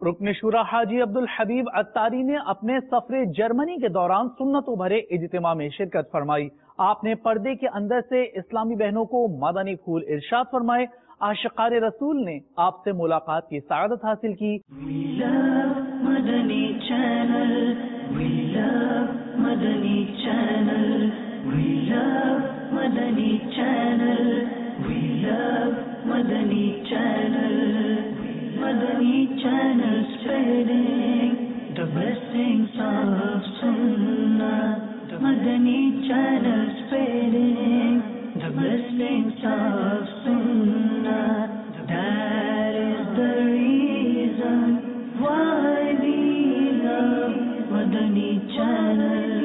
रुकन शुरा हाजी अब्दुल हबीब अत्तारी ने अपने सफरे जर्मनी के दौरान सुन्नतों भरे इज्तिमा में शिरकत फरमाई। आपने पर्दे के अंदर से इस्लामी बहनों को मदनी फूल इरशाद फरमाए। आशिकारे रसूल ने आपसे मुलाकात की सआदत हासिल की। Madani channel spreading the blessings of Sunnah. Madani channel spreading the blessings of Sunnah. That is the reason why we love Madani channel.